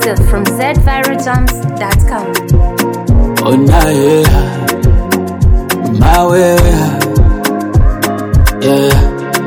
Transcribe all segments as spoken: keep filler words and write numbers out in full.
exclusive from z viral jams dot com. Oh nah, yeah, my way, yeah.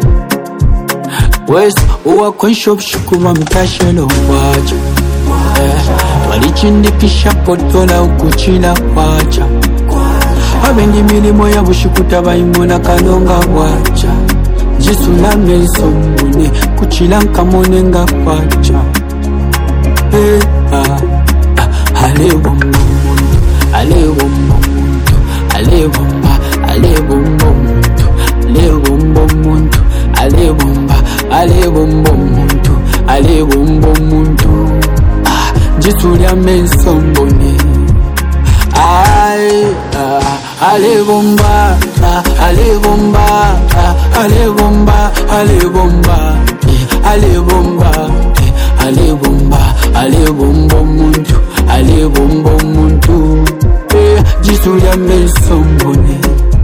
West uwa kwenshop shukuma mtashelo wacha, yeah. Walichindikisha potola ukuchila wacha, abendi milimo ya bushikuta bayimona kalonga wacha. Jisula mesombune kuchila nkamone nga wacha. Hey, ah, ah, ale bombo muntu, ale bombo muntu, ale bomba, ale bombo muntu, ale bombo muntu, ale bomba, ale bombo muntu, ale bombo muntu. Ah, jisula mesombune. Ay, ah, ale bomba, ah, ale bomba, ah, ale bomba, ale bomba, eh, ale bomba, eh, ale bomba, ale bombo muntu, ale bombo muntu, eh, jisuya mesombone,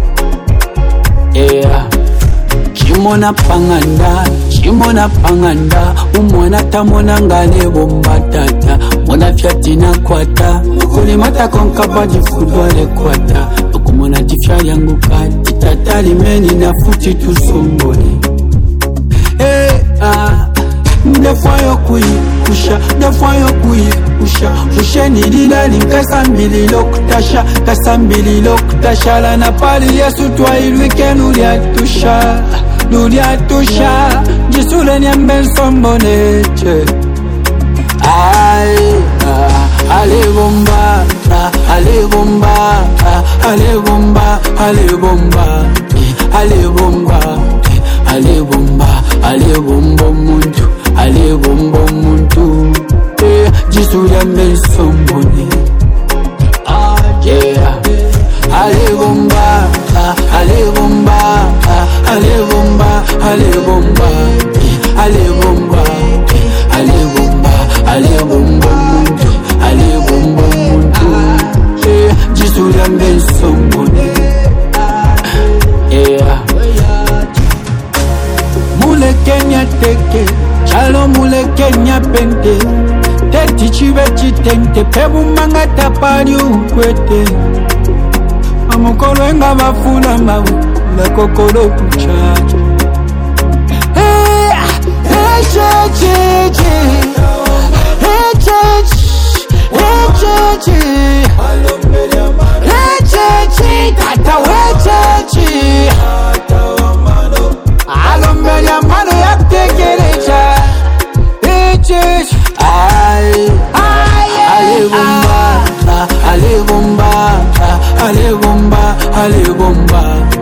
yeah. Chimona panganda, chimona panganda, umwana tamona ngale bomba tata, mona fiatina kwata, ukuli mata konka baji fudwale kwata, ukumona tifya yangu kati, tata limeni na futi tusombone. Hey, ah, ndefayo kui kusha, ndefayo kui kusha, ushe nilila linkasa mbili lokutasha, kasa mbili lokutasha, la napali yesu twa ilwike nuliatusha. Nulia tusha, jisule nyambe nsomboneche. Ay, ah, ale bomba, ah, ale bomba, ah, ale bomba, ale bomba, eh, ale bomba, eh, ale bomba, ale bombo muntu, ale bombo muntu, eh, jisule nyambe nsombone. Ah, yeah. Ale bomba, ah, ale bomba, ah, ale bomba, ale bomba, eh, ale bomba, eh, ale bomba, ale bombo muntu, ale bombo muntu, eh, jisula mbensombone, yeah. Mule Kenya teke, chalo mule Kenya pente, teti chive chitente, pebu manga tapari ukwete. Amukolo enga bafula mabu, la kokolo kuchacha. Hey, hey, che, che, che. Hey, che, hey, che, che. Hey, che, che. Tata we che, che. Alombelia mano ya tekerecha. Hey, che, ay, ay, ale bomba, ale bomba, ale bomba, ale bomba.